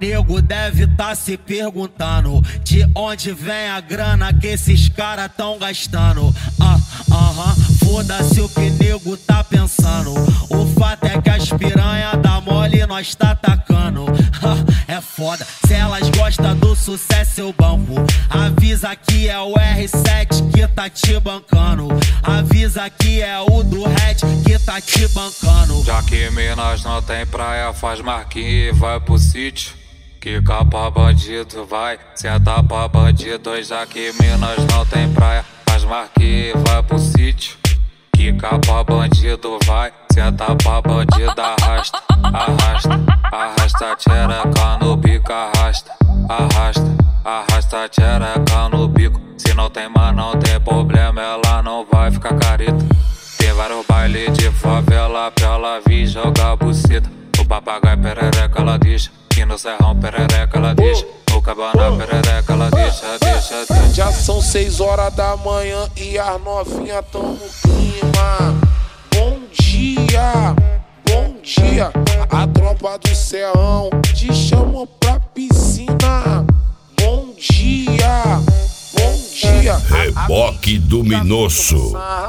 Nego deve tá se perguntando de onde vem a grana que esses caras tão gastando. Foda-se o que nego tá pensando. O fato é que as piranha dá mole e nós tá atacando. É foda, se elas gostam do sucesso eu banco. Avisa que é o R7 que tá te bancando. Avisa que é o do Red que tá te bancando. Já que Minas não tem praia, faz marquinha e vai pro sítio. Quica pra bandido, vai, senta pra bandido. Já que Minas não tem praia, faz marquinha e vai pro sítio. Quica pra bandido, vai, senta pra bandido. Arrasta, arrasta, arrasta tchereca no bico. Arrasta, arrasta, arrasta tchereca no bico. Se não tem mas não tem problema, ela não vai ficar careta. Tem vários bailes de favela pra ela vir jogar buceta. O papagaio perereca ela deixa, que no serrão perereca ela deixa. O cabana perereca ela deixa, deixa, deixa. Já são 6 horas da manhã e as novinhas tão no clima. Bom dia, bom dia. A tropa do serrão te chamou pra piscina. Bom dia, bom dia. Reboque do Minosso.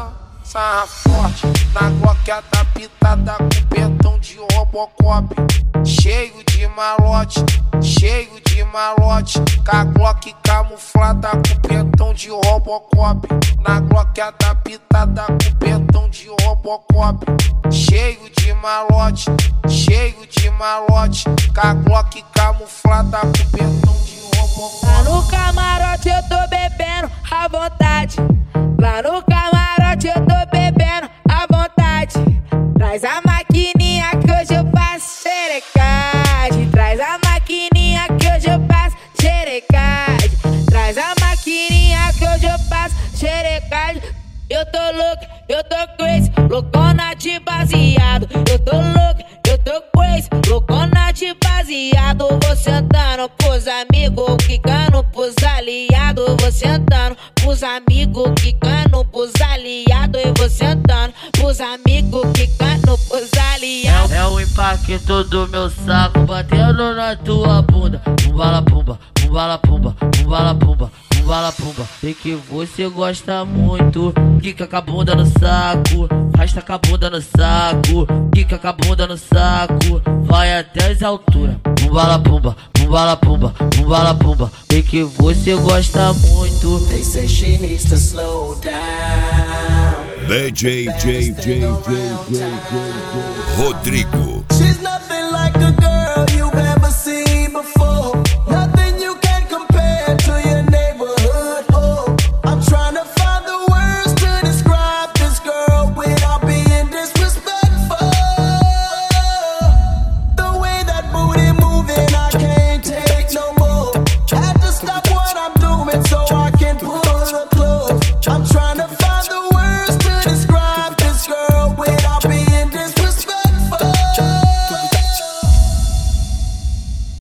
Sarra forte, na Glock adaptada com pentão de Robocop. Cheio de malote, cheio de malote. Com a Glock camuflada com pentão de Robocop. Na Glock adaptada com pentão de Robocop. Cheio de malote, cheio de malote. Com a Glock camuflada com pentão de Robocop. Lá no camarote eu tô bebendo à vontade. Lá no camarote eu tô bebendo à vontade. Traz a maquininha que hoje eu passo xerecagem. Traz a maquininha que hoje eu passo xerecagem. Traz a maquininha que hoje eu passo xerecagem. Eu tô louco, eu tô crazy, loucona de baseado. Eu tô louco, eu tô crazy, loucona de baseado. Vou sentando pros amigos, quicando pros aliados. Vou sentando pros amigos, quicando pros aliados. E vou sentando pros amigos, quicando pros aliados. É o impacto do meu saco batendo na tua bunda. Pumbala pumba, pumbala pumba, pumbala pumba, pumbala pumba. Sei que você gosta muito. Quica com a bunda no saco, rasta com a bunda no saco. Quica com a bunda no saco, vai até as alturas. Pumbala pumba, pumbala pumba, pumbala pumba. Sei que você gosta muito. They say she needs to slow down. DJ Rodrigo. She's nothing like a girl you've ever seen before.